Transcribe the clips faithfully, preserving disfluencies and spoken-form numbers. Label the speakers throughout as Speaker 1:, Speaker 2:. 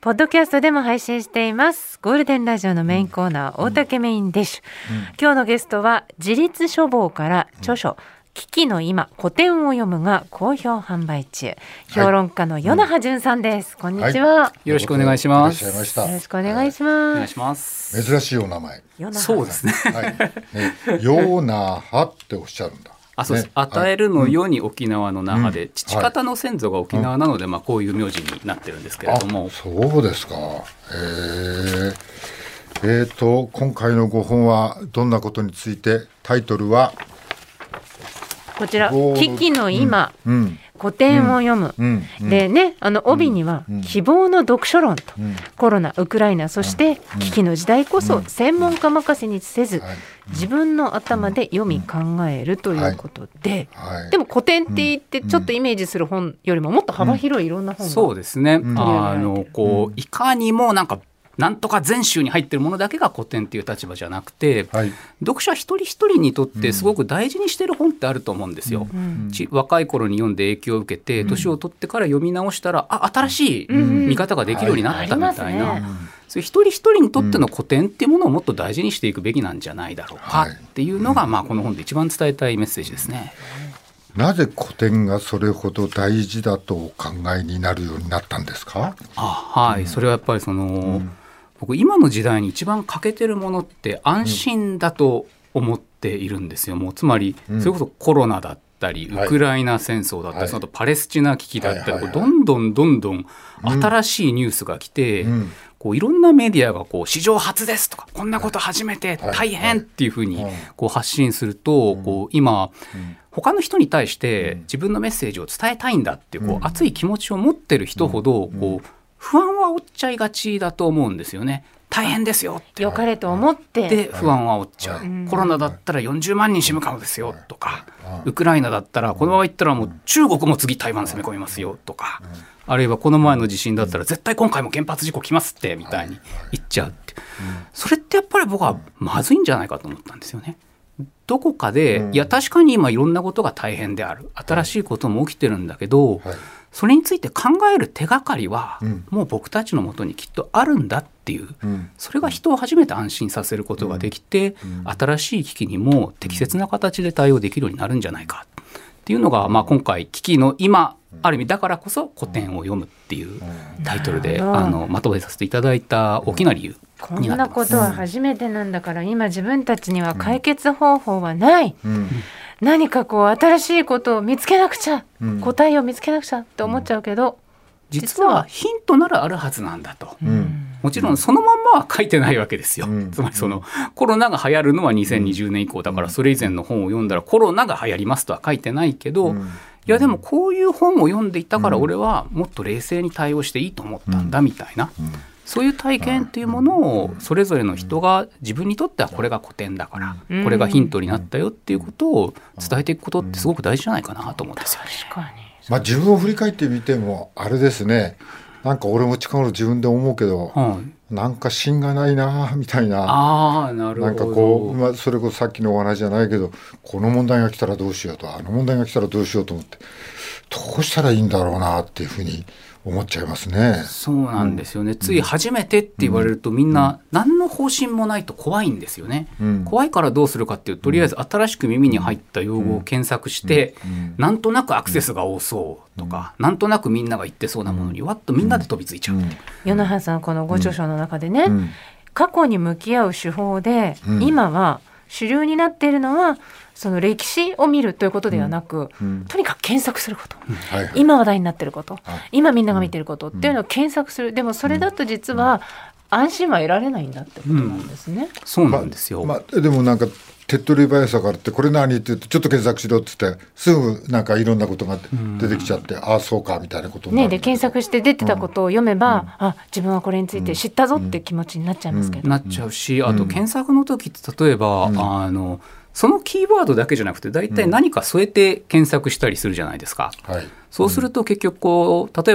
Speaker 1: ポッドキャストでも配信しています。ゴールデンラジオのメインコーナー、うん、大竹メインディッシュ、うん、今日のゲストは自立書房から著書、うん、危機の今古典を読むが好評販売中、評論家の与那覇潤さんです、はい、こんにちは、はい、
Speaker 2: よろしくお願いします。
Speaker 1: よろしくお願いします、
Speaker 2: お願いします。
Speaker 3: 珍しいお名前。
Speaker 2: そうですね、
Speaker 3: はいね、与那覇っておっしゃるんだ。
Speaker 2: あ、そうです、ね、与えるの世に沖縄の那覇で、うん、父方の先祖が沖縄なので、まあ、こういう名字になってるんですけれども。
Speaker 3: あ、そうですか。えー、えーと今回のご本はどんなことについて、タイトルは
Speaker 1: こちら、危機の今、うんうん、古典を読む、うんうん、でね、あの帯には、うん、希望の読書論と、うん、コロナ、ウクライナ、そして危機の時代こそ専門家任せにせず、うん、自分の頭で読み考えるということで、はいはい、でも古典って言ってちょっとイメージする本よりももっと幅広いいろんな本が、うん、
Speaker 2: そうですね、あのこういかにもなんかなんとか全集に入っているものだけが古典っていう立場じゃなくて、はい、読者一人一人にとってすごく大事にしている本ってあると思うんですよ、うん、ち若い頃に読んで影響を受けて、年を取ってから読み直したら、あ、新しい見方ができるようになったみたいな、うんはい、そういう一人一人にとっての古典っていうものをもっと大事にしていくべきなんじゃないだろうかっていうのが、まあ、この本で一番伝えたいメッセージですね。
Speaker 3: なぜ古典がそれほど大事だとお考えになるようになったんですか？
Speaker 2: あ、はい、うん、それはやっぱりその、うん僕今の時代に一番欠けてるものって安心だと思っているんですよ。もうつまりそれこそコロナだったり、うん、ウクライナ戦争だったり、はい、その後パレスチナ危機だったり、はいはいはい、どんどんどんどん新しいニュースが来て、うん、こういろんなメディアがこう史上初ですとかこんなこと初めて大変っていうふうにこう発信すると、こう今他の人に対して自分のメッセージを伝えたいんだっていうこう熱い気持ちを持ってる人ほどこう不安は煽っちゃいがちだと思うんですよね。大変ですよって
Speaker 1: 良かれと思って
Speaker 2: で不安は煽っちゃう、はい、コロナだったらよんじゅうまんにん死ぬかもですよとか、はい、ウクライナだったらこのままいったらもう中国も次台湾攻め込みますよとか、はい、あるいはこの前の地震だったら絶対今回も原発事故来ますってみたいに言っちゃうって、はいはい、それってやっぱり僕はまずいんじゃないかと思ったんですよね。どこかで、うん、いや確かに今いろんなことが大変である、新しいことも起きてるんだけど、はい、それについて考える手がかりは、うん、もう僕たちのもとにきっとあるんだっていう、うん、それが人を初めて安心させることができて、うん、新しい危機にも適切な形で対応できるようになるんじゃないかっていうのが、まあ、今回危機の今ある意味だからこそ古典を読むっていうタイトルで、うん、あのまとめさせていただいた大きな理由、
Speaker 1: こんなことは初めてなんだから、今自分たちには解決方法はない、うんうん、何かこう新しいことを見つけなくちゃ、うん、答えを見つけなくちゃって思っちゃうけど、
Speaker 2: 実はヒントならあるはずなんだと、うん、もちろんそのまんまは書いてないわけですよ、うん、つまりそのコロナが流行るのはにせんにじゅうねん以降だから、それ以前の本を読んだらコロナが流行りますとは書いてないけど、うん、いやでもこういう本を読んでいたから俺はもっと冷静に対応していいと思ったんだみたいな、うんうん、そういう体験っていうものをそれぞれの人が自分にとってはこれが古典だからこれがヒントになったよっていうことを伝えていくことってすごく大事じゃないかなと思うんですよね。
Speaker 1: 確かに、
Speaker 3: まあ、自分を振り返ってみてもあれですね、なんか俺も近頃自分で思うけど、はい、なんか芯がないなみたいな、
Speaker 2: あ、なるほど、
Speaker 3: なんかこう、まあ、それこそさっきのお話じゃないけど、この問題が来たらどうしようと、あの問題が来たらどうしようと思って、どうしたらいいんだろうなっていうふうに思っちゃいますね。
Speaker 2: そうなんですよね、うん、つい初めてって言われるとみんな何の方針もないと怖いんですよね、うん、怖いからどうするかっていうと、とりあえず新しく耳に入った用語を検索して、うんうん、なんとなくアクセスが多そうとか、うん、なんとなくみんなが言ってそうなものにわっとみんなで飛びついちゃう、うんうん、
Speaker 1: 与那覇さん、このご著書の中でね、うん、過去に向き合う手法で、うん、今は主流になっているのはその歴史を見るということではなく、うん、とにかく検索すること、うんはいはい、今話題になっていること、はい、今みんなが見ていることっていうのを検索する。でもそれだと実は安心は得られないんだってことなんですね、うん、
Speaker 2: そうなんですよ、
Speaker 3: ままあ、でもなんか手っ取り早さがあってこれ何って言うとちょっと検索しろって言ってすぐなんかいろんなことが出てきちゃって、うん、ああそうかみたいなことになる、
Speaker 1: ね、で検索して出てたことを読めば、うん、あ自分はこれについて知ったぞって気持ちになっちゃいますけど、
Speaker 2: うん、なっちゃうし、あと検索の時って例えば、うん、あのそのキーワードだけじゃなくて大体何か添えて検索したりするじゃないですか、うんはい、そうすると結局こう例えば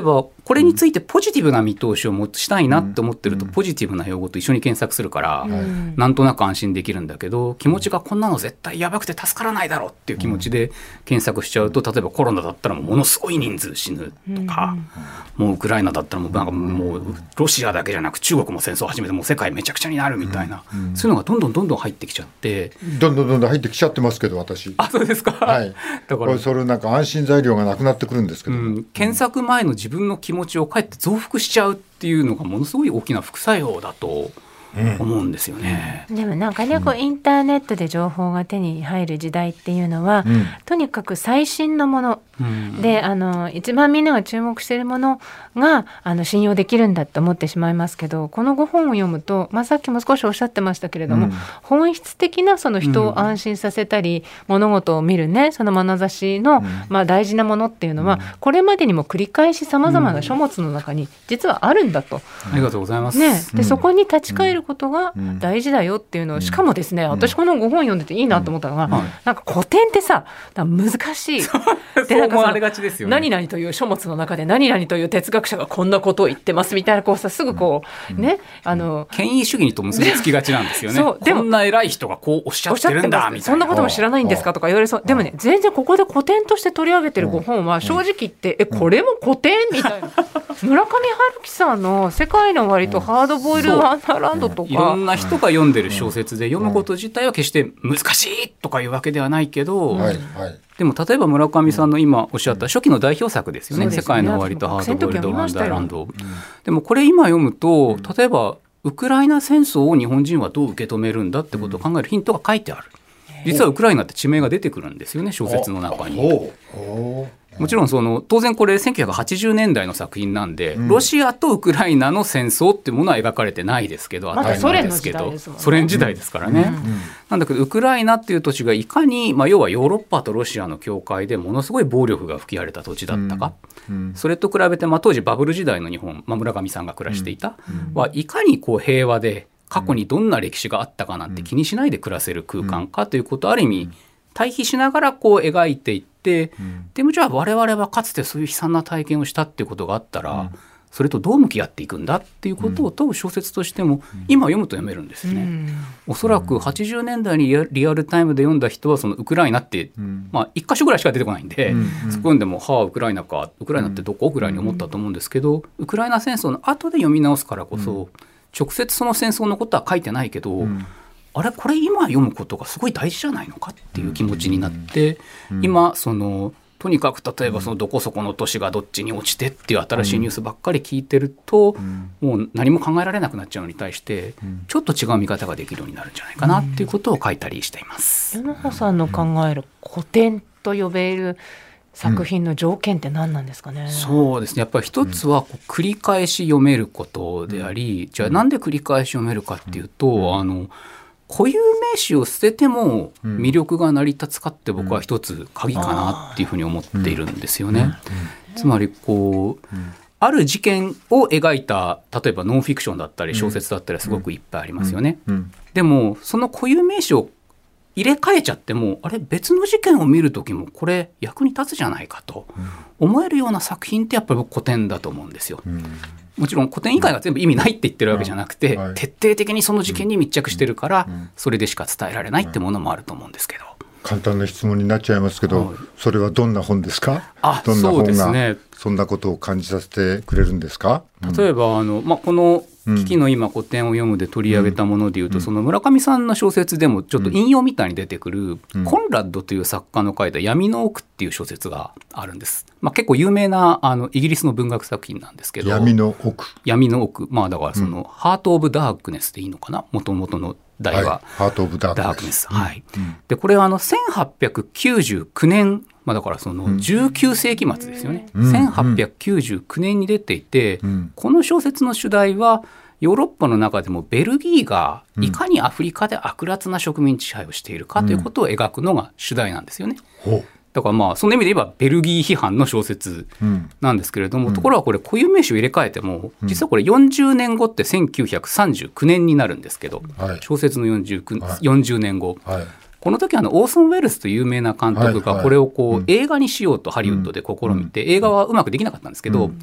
Speaker 2: これについてポジティブな見通しを持したいなって思ってると、ポジティブな用語と一緒に検索するから、うん、なんとなく安心できるんだけど、気持ちがこんなの絶対やばくて助からないだろうっていう気持ちで検索しちゃうと、例えばコロナだったらものすごい人数死ぬとか、うん、もうウクライナだったらもうなんかもうロシアだけじゃなく中国も戦争を始めてもう世界めちゃくちゃになるみたいな、うんうん、そういうのがどんどんどんどん入ってきちゃって、
Speaker 3: どんどんどんどん入ってきちゃってますけど、私。
Speaker 2: あ、そうですか。
Speaker 3: はい、だからそれなんか安心材料がなくなってくるんですけど、うん、
Speaker 2: 検索前の自分の気持ちをかえって増幅しちゃうっていうのがものすごい大きな副作用だと思うんですよね、
Speaker 1: うん、でもなんかね、こうインターネットで情報が手に入る時代っていうのは、うん、とにかく最新のもの、うん、であの一番みんなが注目しているものがあの信用できるんだって思ってしまいますけど、このご本を読むと、まあ、さっきも少しおっしゃってましたけれども、うん、本質的なその人を安心させたり、うん、物事を見るね、その眼差しの、うん、まあ、大事なものっていうのは、うん、これまでにも繰り返しさまざまな書物の中に実はあるんだと、
Speaker 2: うん、ありがとうございます、
Speaker 1: ね、でそこに立ち返ることが大事だよっていうのを、しかもですね、私このご本読んでていいなと思ったのが、うん、なんか古典ってさ難しい
Speaker 2: で、なんかその
Speaker 1: 何々という書物の中で何々という哲学者がこんなことを言ってますみたいな、こうさすぐこう、うん、ね、あの
Speaker 2: 権威主義と結びつきがちなんですよね。そうでもこんな偉い人がこうおっしゃってるんだみたいな、
Speaker 1: そんなことも知らないんですかとか言われそう。でもね、全然ここで古典として取り上げてるご本は正直言って、えこれも古典みたいな村上春樹さんの世界の終わりとハードボイルドワンダーランドとか、
Speaker 2: いろんな人が読んでる小説で読むこと自体は決して難しいとかいうわけではないけど、はいはい、でも例えば村上さんの今おっしゃった初期の代表作ですよね、うん、世界の終わりとハードボイルドワンダーランド、うん、でもこれ今読むと、例えばウクライナ戦争を日本人はどう受け止めるんだってことを考えるヒントが書いてある。実はウクライナって地名が出てくるんですよね、小説の中に。もちろんその当然これせんきゅうひゃくはちじゅうねんだいの作品なんで、うん、ロシアとウクライナの戦争っていうものは描かれてないですけど、
Speaker 1: まだソ連の時
Speaker 2: 代
Speaker 1: ですもんね。
Speaker 2: ソ連時代ですからね、うんうん、なんだけどウクライナっていう土地がいかに、まあ、要はヨーロッパとロシアの境界でものすごい暴力が吹き荒れた土地だったか、うんうん、それと比べて、まあ、当時バブル時代の日本、まあ、村上さんが暮らしていた、うんうん、はいかにこう平和で過去にどんな歴史があったかなんて気にしないで暮らせる空間かということをある意味対比しながらこう描いていって、うん、でもじゃあ我々はかつてそういう悲惨な体験をしたっていうことがあったら、うん、それとどう向き合っていくんだっていうことを問う小説としても今読むと読めるんですよね、うん、おそらくはちじゅうねんだいにリアルタイムで読んだ人はそのウクライナって、うんまあ、いっ箇所ぐらいしか出てこないんで、うん、そこ読んでもはあウクライナかウクライナってどこぐらいに思ったと思うんですけど、ウクライナ戦争の後で読み直すからこそ、うん、直接その戦争のことは書いてないけど、うんあれこれ今読むことがすごい大事じゃないのかっていう気持ちになって、うんうん、今そのとにかく例えばそのどこそこの都市がどっちに落ちてっていう新しいニュースばっかり聞いてると、うん、もう何も考えられなくなっちゃうのに対してちょっと違う見方ができるようになるんじゃないかなっていうことを書いたりしています。
Speaker 1: 山穂さんの考える古典と呼べる作品の条件って何なんですかね。
Speaker 2: うん、そうですね、やっぱり一つはこう繰り返し読めることであり、うん、じゃあなんで繰り返し読めるかっていうと、うん、あの固有名詞を捨てても魅力が成り立つかって僕は一つ鍵かなっていうふうに思っているんですよね。つまりこうある事件を描いた例えばノンフィクションだったり小説だったりすごくいっぱいありますよね。でもその固有名詞を入れ替えちゃってもあれ別の事件を見るときもこれ役に立つじゃないかと思えるような作品ってやっぱり僕古典だと思うんですよ。もちろん古典以外は全部意味ないって言ってるわけじゃなくて、うんはい、徹底的にその事件に密着してるから、うん、それでしか伝えられないってものもあると思うんですけど。
Speaker 3: 簡単な質問になっちゃいますけど、はい、それはどんな本ですか？
Speaker 2: あ、
Speaker 3: どんな本が
Speaker 2: そうですね、
Speaker 3: そんなことを感じさせてくれるんですか？
Speaker 2: 例えばあの、まあ、この危機の今古典を読むで取り上げたものでいうと、うん、その村上さんの小説でもちょっと引用みたいに出てくる、うん、コンラッドという作家の書いた闇の奥っていう小説があるんです。まあ、結構有名なあのイギリスの文学作品なんですけど、
Speaker 3: 闇の奥
Speaker 2: 闇の奥、まあだからその、うん、ハート・オブ・ダークネスでいいのかな、元々の題は、
Speaker 3: はい、ハート・オブ・ダークネス、
Speaker 2: はい、うん、でこれはあのせんはっぴゃくきゅうじゅうきゅうねん、まあ、だからそのじゅうきゅうせいき末ですよね、うん、せんはっぴゃくきゅうじゅうきゅうねんに出ていて、うん、この小説の主題はヨーロッパの中でもベルギーがいかにアフリカで悪辣な植民地支配をしているかということを描くのが主題なんですよね、うん、だからまあその意味で言えばベルギー批判の小説なんですけれども、うん、ところがこれ固有名詞を入れ替えても実はこれよんじゅうねんごってせんきゅうひゃくさんじゅうきゅうねんになるんですけど、はい、小説のよんじゅう、はい、よんじゅうねんご、はい、この時あのオーソン・ウェルスという有名な監督がこれをこう映画にしようとハリウッドで試みて、映画はうまくできなかったんですけど、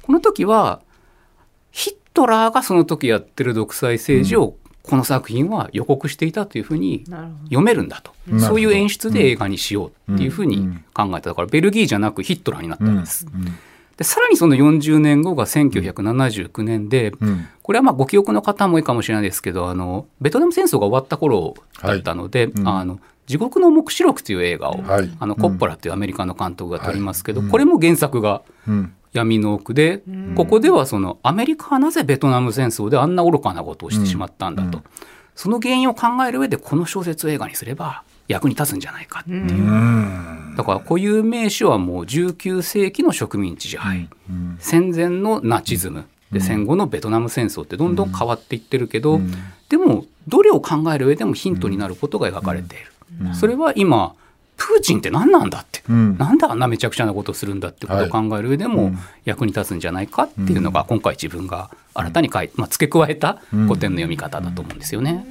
Speaker 2: この時はヒットラーがその時やってる独裁政治をこの作品は予告していたというふうに読めるんだと、そういう演出で映画にしようっていうふうに考えた。だからベルギーじゃなくヒットラーになったんです。でさらにそのよんじゅうねんごがせんきゅうひゃくななじゅうきゅうねんで、これはまあご記憶の方も多いかもしれないですけど、あのベトナム戦争が終わった頃だったので、はい、あの地獄の黙示録という映画を、はい、あのコッポラというアメリカの監督が撮りますけど、はい、これも原作が闇の奥で、うん、ここではそのアメリカはなぜベトナム戦争であんな愚かなことをしてしまったんだと、うん、その原因を考える上でこの小説を映画にすれば役に立つんじゃないかっていう、うん、だから固有名詞はもうじゅうきゅうせいきの植民地支配、うん、戦前のナチズムで戦後のベトナム戦争ってどんどん変わっていってるけど、うん、でもどれを考える上でもヒントになることが描かれている、うん、それは今プーチンって何なんだって、うん、なんであんなめちゃくちゃなことをするんだってことを考える上でも役に立つんじゃないかっていうのが今回自分が新たに書い、まあ、付け加えた古典の読み方だと思うんですよね。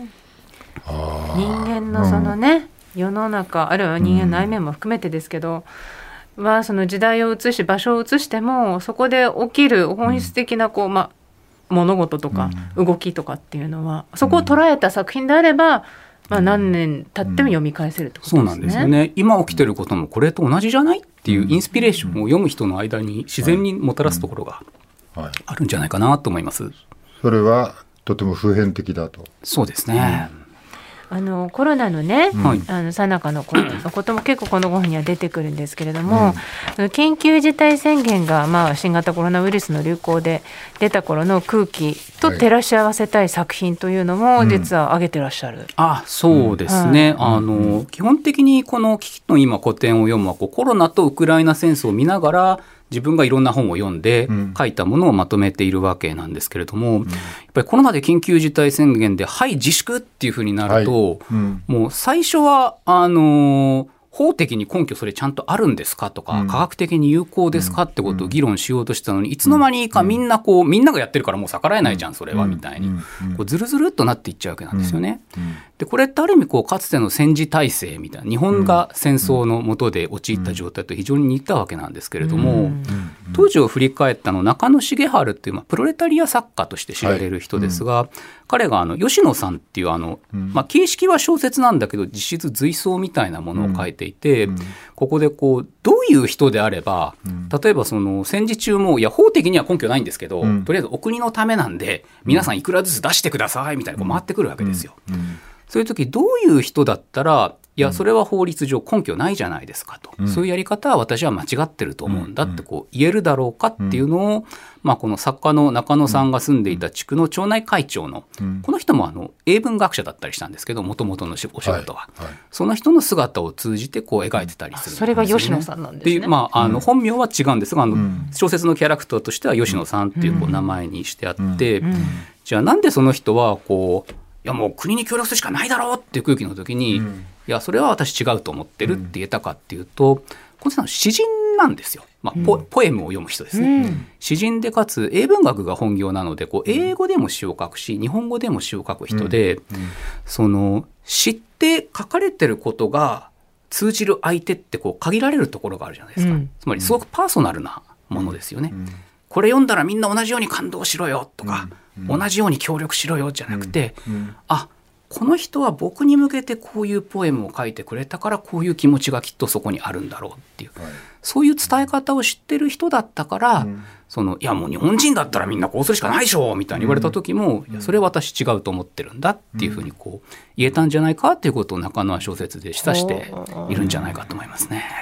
Speaker 1: 人間のそのね、世の中あるいは人間の内面も含めてですけど、はその時代を移し場所を移してもそこで起きる本質的なこう、まあ、物事とか動きとかっていうのはそこを捉えた作品であれば、まあ、何年経っても読み返せるってことですね。
Speaker 2: そうなんですよね。今起きてることもこれと同じじゃないっていうインスピレーションを読む人の間に自然にもたらすところがあるんじゃないかなと思います。
Speaker 3: それはとても普遍的だと。
Speaker 2: そうですね、
Speaker 1: うんあのコロナのね、うん、あの最中のことも結構このご本には出てくるんですけれども、うん、緊急事態宣言が、まあ、新型コロナウイルスの流行で出た頃の空気と照らし合わせたい作品というのも実は挙げてらっしゃる、うん、
Speaker 2: あそうですね、うん、あの基本的にこの危機の今古典を読むはこうコロナとウクライナ戦争を見ながら自分がいろんな本を読んで書いたものをまとめているわけなんですけれども、うん、やっぱりコロナで緊急事態宣言ではい自粛っていうふうになると、はいうん、もう最初はあのー法的に根拠それちゃんとあるんですかとか、うん、科学的に有効ですかってことを議論しようとしたのに、いつの間にかみんなこうみんながやってるからもう逆らえないじゃんそれはみたいにこうずるずるっとなっていっちゃうわけなんですよね。でこれってある意味こうかつての戦時体制みたいな日本が戦争の下で陥った状態と非常に似たわけなんですけれども、当時を振り返ったの中野茂春っていう、まあ、プロレタリア作家として知られる人ですが、はいうん、彼があの吉野さんっていうあの、まあ、形式は小説なんだけど実質随想みたいなものを書いていて、うん、ここでこうどういう人であれば、うん、例えばその戦時中もいや法的には根拠ないんですけど、うん、とりあえずお国のためなんで皆さんいくらずつ出してくださいみたいなこう回ってくるわけですよ、うんうん、そういう時どういう人だったらいやそれは法律上根拠ないじゃないですかと、うん、そういうやり方は私は間違ってると思うんだってこう言えるだろうかっていうのを、まあ、この作家の中野さんが住んでいた地区の町内会長の、うん、この人もあの英文学者だったりしたんですけどもともとのお仕事は、はいはい、その人の姿を通じてこう描いてたりするんですね。
Speaker 1: それが吉野さんなんですね。
Speaker 2: で、まあ、あの本名は違うんですがあの小説のキャラクターとしては吉野さんっていうこう名前にしてあって、うんうん、じゃあなんでその人はこういやもう国に協力するしかないだろうっていう空気の時に、うん、いやそれは私違うと思ってるって言えたかっていうと、うん、この人は詩人なんですよ、まあポ、うん、ポエムを読む人ですね、うん、詩人でかつ英文学が本業なのでこう英語でも詩を書くし日本語でも詩を書く人で、うんうん、その詩って書かれてることが通じる相手ってこう限られるところがあるじゃないですか、うん、つまりすごくパーソナルなものですよね、うん、これ読んだらみんな同じように感動しろよとか、うん、同じように協力しろよじゃなくて、うんうん、あこの人は僕に向けてこういうポエムを書いてくれたからこういう気持ちがきっとそこにあるんだろうっていう、はい、そういう伝え方を知ってる人だったから、うん、そのいやもう日本人だったらみんなこうするしかないでしょみたいに言われた時も、うん、いやそれは私違うと思ってるんだっていうふうにこう言えたんじゃないかっていうことを中野は小説で示唆しているんじゃないかと思いますね。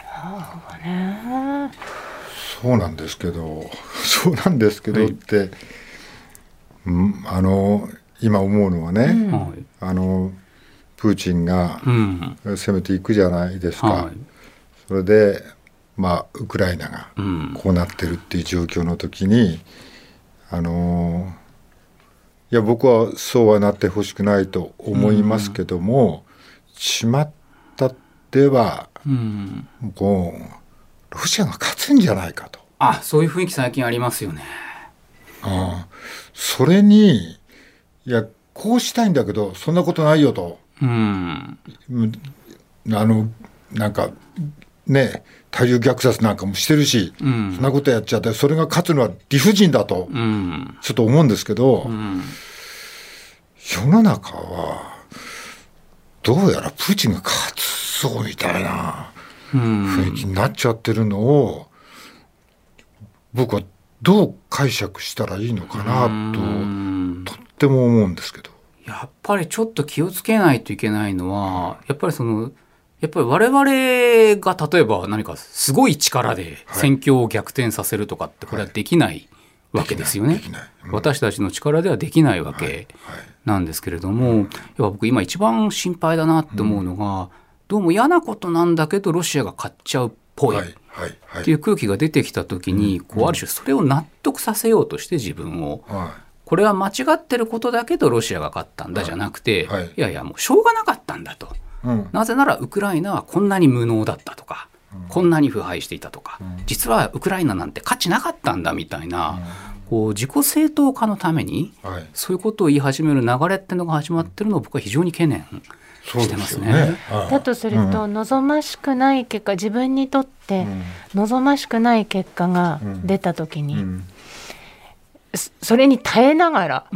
Speaker 3: そうなんですけどそうなんですけどって、はい、うん、あの今思うのはね、うん、あのプーチンが攻めていくじゃないですか、うんはい、それで、まあ、ウクライナがこうなってるっていう状況の時に、うん、あのいや僕はそうはなってほしくないと思いますけども、うん、しまったでは、うん、もうロシアが勝つんじゃないかと。
Speaker 2: あ、そういう雰囲気最近ありますよね。
Speaker 3: ああ、それにいやこうしたいんだけどそんなことないよと、うん、あのなんかね、大量虐殺なんかもしてるし、うん、そんなことやっちゃってそれが勝つのは理不尽だと、うん、ちょっと思うんですけど、うん、世の中はどうやらプーチンが勝つぞみたいな雰囲気になっちゃってるのを僕はどう解釈したらいいのかなととっても思うんですけど、
Speaker 2: やっぱりちょっと気をつけないといけないのは、やっぱりそのやっぱり我々が例えば何かすごい力で戦況を逆転させるとかってこれはできないわけですよね。私たちの力ではできないわけなんですけれども、僕今一番心配だなって思うのが、どうも嫌なことなんだけどロシアが勝っちゃうっぽいっていう空気が出てきた時に、こうある種それを納得させようとして自分を、これは間違ってることだけどロシアが勝ったんだじゃなくて、いやいやもうしょうがなかったんだと。うん、なぜならウクライナはこんなに無能だったとか、うん、こんなに腐敗していたとか、うん、実はウクライナなんて価値なかったんだみたいな、うん、こう自己正当化のために、はい、そういうことを言い始める流れっていうのが始まってるのを僕は非常に懸念してますね。
Speaker 3: ね、
Speaker 1: だとすると、うん、望ましくない結果、自分にとって望ましくない結果が出た時に、うんうんそれに耐えながら、うん、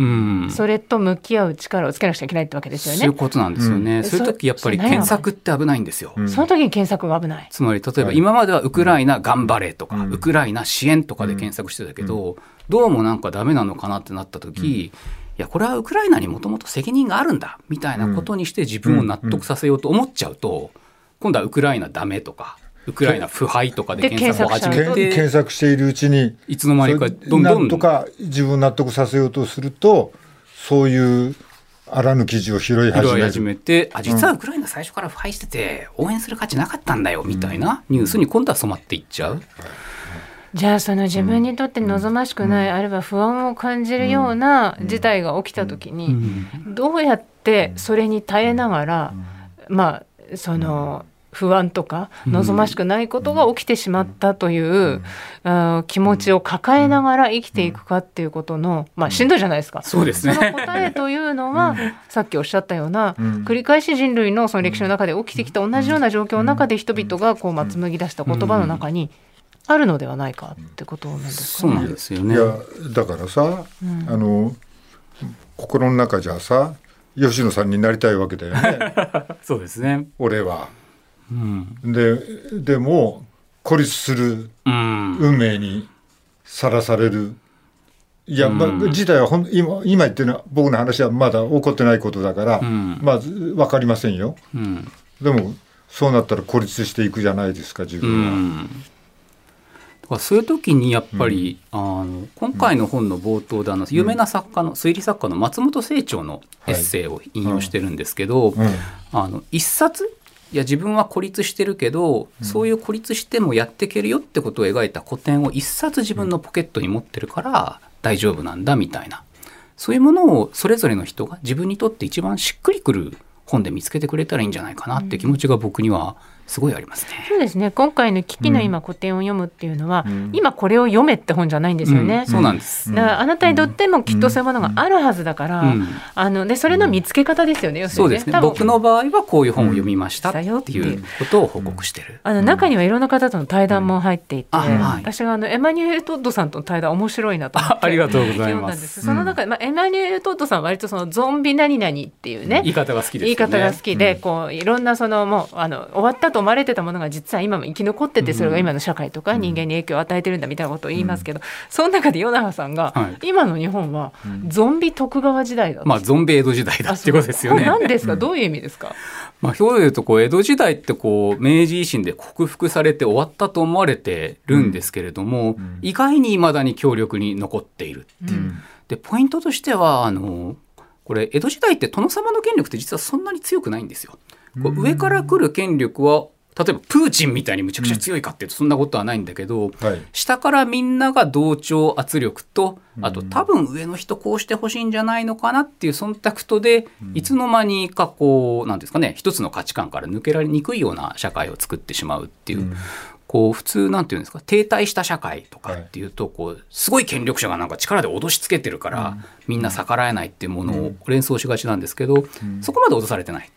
Speaker 1: それと向き合う力をつけなくちゃいけないってわけですよね。
Speaker 2: そういうことなんですよね、うん、そういう時やっぱり検索って危ないんですよ、
Speaker 1: うん、その時に検索が危ない。
Speaker 2: つまり例えば今まではウクライナ頑張れとか、うん、ウクライナ支援とかで検索してたけど、うん、どうもなんかダメなのかなってなった時、うん、いやこれはウクライナにもともと責任があるんだみたいなことにして自分を納得させようと思っちゃうと、今度はウクライナダメとかウクライナ腐敗とかで検索を始めて
Speaker 3: 検索しているうちに
Speaker 2: いつの間にかどんどん
Speaker 3: なんとか自分を納得させようとすると、そういうあらぬ記事を拾い始める
Speaker 2: 拾い始めて、あ実はウクライナ最初から腐敗してて応援する価値なかったんだよみたいなニュースに今度は染まっていっちゃう。
Speaker 1: じゃあその自分にとって望ましくない、うん、あるいは不安を感じるような事態が起きた時に、うん、どうやってそれに耐えながら、うん、まあその不安とか望ましくないことが起きてしまったという、うん、気持ちを抱えながら生きていくかっていうことの、まあ、しんどいじゃないですか。
Speaker 2: そうですね。
Speaker 1: その答えというのはさっきおっしゃったような、繰り返し人類のその歴史の中で起きてきた同じような状況の中で人々がこう紡ぎ出した言葉の中にあるのではないかってことなんですかね。
Speaker 2: そうなんですよね。
Speaker 3: いやだからさ、うん、あの心の中じゃさ吉野さんになりたいわけだよね。
Speaker 2: そうですね。
Speaker 3: 俺はうん、で, でも孤立する運命にさらされる、うん、いや、まあ、事態はほん 今, 今言ってるのは僕の話はまだ起こってないことだから、うん、まあ分かりませんよ、うん、でもそうなったら孤立していくじゃないですか自分は、うん、
Speaker 2: だからそういう時にやっぱり、うん、あの今回の本の冒頭であの有名な作家の、うん、推理作家の松本清張のエッセイを引用してるんですけど、はいうん、あの一冊いや自分は孤立してるけど、うん、そういう孤立してもやっていけるよってことを描いた古典を一冊自分のポケットに持ってるから大丈夫なんだみたいな、そういうものをそれぞれの人が自分にとって一番しっくりくる本で見つけてくれたらいいんじゃないかなって気持ちが僕にはすごいありますね。
Speaker 1: そうですね。今回の危機の今古典を読むっていうのは、うん、今これを読めって本じゃないんですよね、うん、
Speaker 2: そうなんです。
Speaker 1: だからあなたにとってもきっとそういうものがあるはずだから、うん、あのでそれの見つけ方ですよね、要するにね。
Speaker 2: そうですね。僕の場合はこういう本を読みましたっていうことを報告してる、うん、
Speaker 1: あの中にはいろんな方との対談も入っていて、うん、私があのエマニュエル・トッドさんとの対談面白いなと思って
Speaker 2: あ, ありがとうございます。
Speaker 1: その中で、まあ、エマニュエル・トッドさんは割とそのゾンビ何々っていうね、
Speaker 2: 言い方が好きですよね。
Speaker 1: 言い方が好きで、うん、こういろんなそのもうあの終わったと思われてたものが実は今も生き残ってて、それが今の社会とか人間に影響を与えてるんだみたいなことを言いますけど、うん、その中で与永さんが、はい、今の日本はゾンビ徳川時代だと、
Speaker 2: まあ、ゾンビ江戸時代だっていうことですよね。
Speaker 1: 何ですか、どういう意味ですか。
Speaker 2: まあ、表で言うとこう江戸時代ってこう明治維新で克服されて終わったと思われてるんですけれども、うん、意外に未だに強力に残っているっていう、うん、でポイントとしてはあのこれ江戸時代って殿様の権力って実はそんなに強くないんですよ。こう上から来る権力は例えばプーチンみたいにむちゃくちゃ強いかっていうとそんなことはないんだけど、うんはい、下からみんなが同調圧力と、あと多分上の人こうしてほしいんじゃないのかなっていう忖度とで、うん、いつの間にかこうなんですかね、一つの価値観から抜けられにくいような社会を作ってしまうっていう、うん、こう普通なんていうんですか、停滞した社会とかっていうとこうすごい権力者がなんか力で脅しつけてるから、うん、みんな逆らえないっていうものを連想しがちなんですけど、うん、そこまで脅されてない。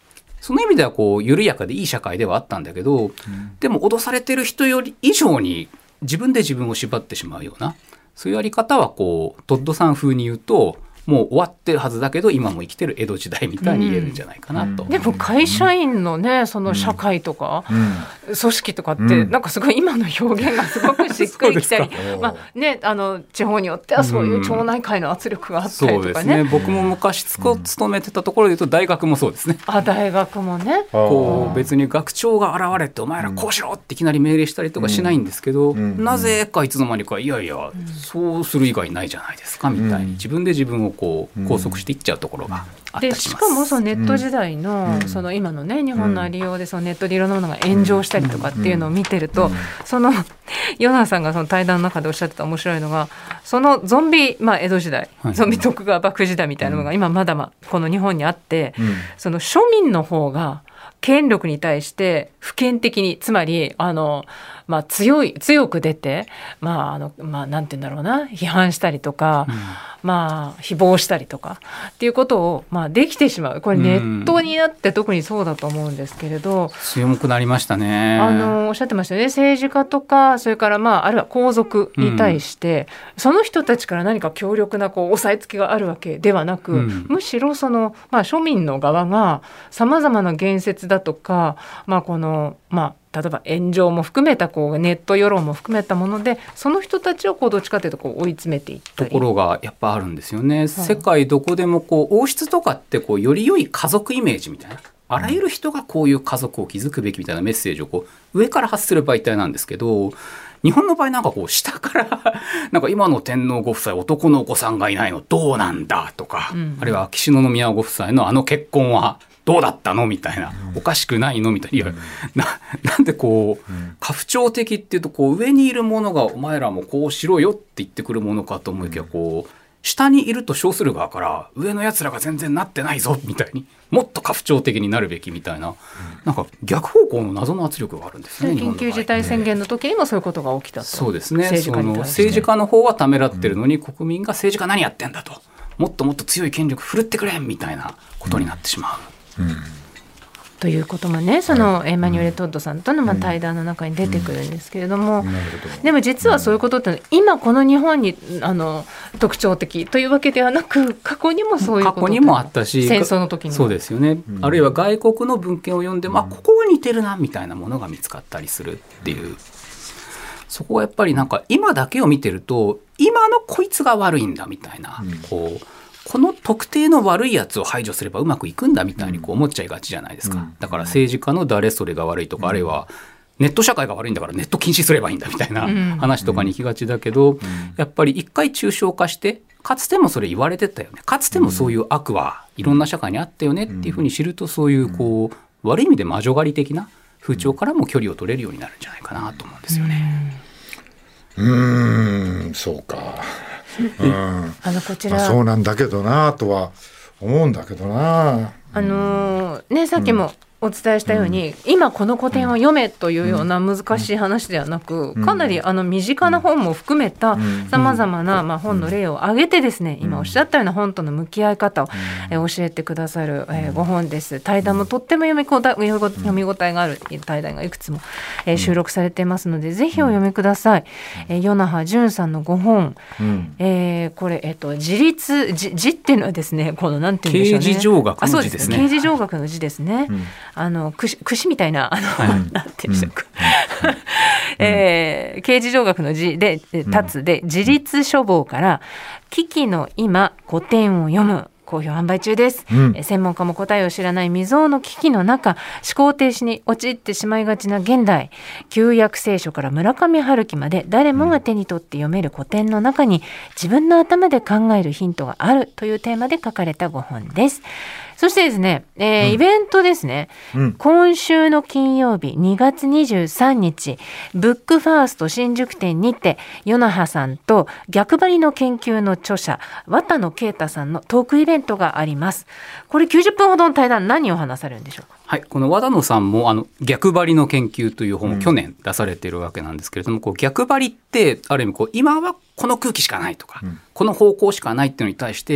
Speaker 2: その意味ではこう緩やかでいい社会ではあったんだけど、うん、でも脅されてる人より以上に自分で自分を縛ってしまうようなそういうやり方はこうトッドさん風に言うともう終わってるはずだけど今も生きてる江戸時代みたいに言えるんじゃないかなと、
Speaker 1: うん、でも会社員のねその社会とか、うん、組織とかって、うん、なんかすごい今の表現がすごくしっくりきたりまあね、あの地方によってはそういう町内会の圧力があったりとかね、うん、そうですね。
Speaker 2: 僕も昔つこ勤めてたところでいうと大学もそうですね。
Speaker 1: あ大学もね
Speaker 2: こう別に学長が現れてお前らこうしろっていきなり命令したりとかしないんですけど、うん、なぜかいつの間にかいやいや、うん、そうする以外ないじゃないですかみたいに自分で自分をこう拘束していっちゃうところがあったりします。
Speaker 1: でしかもそのネット時代 の,、うん、その今のね日本のありようでそのネットでいろんなものが炎上したりとかっていうのを見てると、うん、その与那さんがその対談の中でおっしゃってた面白いのがそのゾンビ、まあ、江戸時代、はい、ゾンビ徳川幕府時代みたいなのが今まだまこの日本にあって、うん、その庶民の方が権力に対して不権的につまりあのまあ、強い強く出て、まああのまあ、なんて言うんだろうな批判したりとか、うんまあ、誹謗したりとかっていうことを、まあ、できてしまうこれネットになって特にそうだと思うんですけれど、うん、
Speaker 2: 強くなりましたね。
Speaker 1: あのおっしゃってましたよね。政治家とかそれから、まあ、あるいは皇族に対して、うん、その人たちから何か強力なこう押さえつけがあるわけではなく、うん、むしろその、まあ、庶民の側がさまざまな言説だとか、まあこのまあ例えば炎上も含めたこうネット世論も含めたものでその人たちをこうどっちかというとこう追い詰めていったり
Speaker 2: ところがやっぱあるんですよね、はい、世界どこでもこう王室とかってこうより良い家族イメージみたいなあらゆる人がこういう家族を築くべきみたいなメッセージをこう上から発する媒体なんですけど日本の場合なんかこう下からなんか今の天皇ご夫妻男のお子さんがいないのどうなんだとか、うん、あるいは秋篠宮ご夫妻のあの結婚はどうだったのみたいな、おかしくないのみたいな、いや な, なんでこう家父長的っていうとこう上にいるものがお前らもこうしろよって言ってくるものかと思いきやこう下にいると称する側から上のやつらが全然なってないぞみたいにもっと家父長的になるべきみたいな、なんか逆方向の謎の圧力があるんですね。
Speaker 1: 緊急事態宣言の時にもそういうことが起きたと。
Speaker 2: そうですね。政治家に対してその政治家の方はためらってるのに、国民が政治家何やってんだともっともっと強い権力振るってくれみたいなことになってしまう、うんうん、
Speaker 1: ということもねそのエマニュエル・トッドさんとのまあ対談の中に出てくるんですけれども、うんうん、でも実はそういうことって今この日本にあの特徴的というわけではなく過去にもそういうこと
Speaker 2: 過去にもあったし
Speaker 1: 戦争の時にも
Speaker 2: そうですよね、うん、あるいは外国の文献を読んでも、うん、あここは似てるなみたいなものが見つかったりするっていう、そこはやっぱりなんか今だけを見てると今のこいつが悪いんだみたいな、うん、こうこの特定の悪いやつを排除すればうまくいくんだみたいにこう思っちゃいがちじゃないですか、うん、だから政治家の誰それが悪いとか、うん、あるいはネット社会が悪いんだからネット禁止すればいいんだみたいな話とかに行きがちだけど、うん、やっぱり一回抽象化してかつてもそれ言われてたよねかつてもそういう悪はいろんな社会にあったよねっていうふうに知るとそういうこう悪い意味で魔女狩り的な風潮からも距離を取れるようになるんじゃないかなと思うんですよね。
Speaker 3: うーんそうかうん、
Speaker 1: あのこちら、
Speaker 3: まあ、そうなんだけどなとは思うんだけどな、
Speaker 1: あのーね、さっきもお伝えしたように、うん、今この古典を読めというような難しい話ではなく、うん、かなりあの身近な本も含めたさまざまなまあ本の例を挙げてですね、今おっしゃったような本との向き合い方をえ教えてくださるえご本です。対談もとっても読みこた読み応えがある対談がいくつもえ収録されていますのでぜひお読みください。え与那覇潤さんのご本、うんえー、これ、えっと、自立自自っていうのはですねこのなんていうんでしょうね、
Speaker 2: 刑事上学の字ですね。
Speaker 1: 刑事上学の字ですね、うんあの 串, 串みたいなあの、はい、なんていうんでしょうか、うんえー、刑事上学の字で立つで自立書房から危機の今古典を読む好評販売中です、うん、専門家も答えを知らない未曾有の危機の中思考停止に陥ってしまいがちな現代旧約聖書から村上春樹まで誰もが手に取って読める古典の中に自分の頭で考えるヒントがあるというテーマで書かれたご本です。そしてですね、えーうん、イベントですね、うん、今週の金曜日にがつにじゅうさんにちブックファースト新宿店にて与那覇さんと逆張りの研究の著者綿野啓太さんのトークイベントがあります。これきゅうじゅっぷんほどの対談何を話されるんでしょうか。
Speaker 2: はい、この綿野さんもあの逆張りの研究という本を去年出されているわけなんですけれども、うん、こう逆張りってある意味こう今はこの空気しかないとか、うん、この方向しかないっていうのに対して、うん、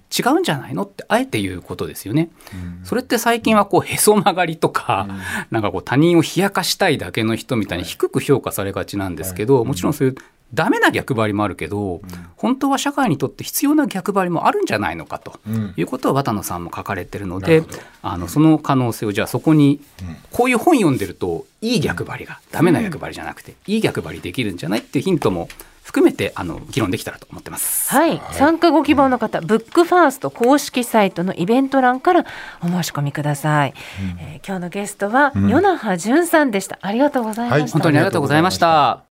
Speaker 2: 違うんじゃないのってあえて言うことですよね。うん、それって最近はこうへそ曲がりとか、うん、なんかこう他人を冷やかしたいだけの人みたいに低く評価されがちなんですけど、はい、もちろんそういうダメな逆張りもあるけど、うん、本当は社会にとって必要な逆張りもあるんじゃないのかということを綿野さんも書かれてるので、うん、あのその可能性をじゃあそこに、うん、こういう本読んでるといい逆張りが、うん、ダメな逆張りじゃなくて、うん、いい逆張りできるんじゃないっていうヒントも含めてあの議論できたらと思ってます。
Speaker 1: はい、はい、参加ご希望の方、ブックファースト公式サイトのイベント欄からお申し込みください。うん、えー、今日のゲストは与那覇潤さんでした。ありがとうございました。
Speaker 2: はい、本当にありがとうございました。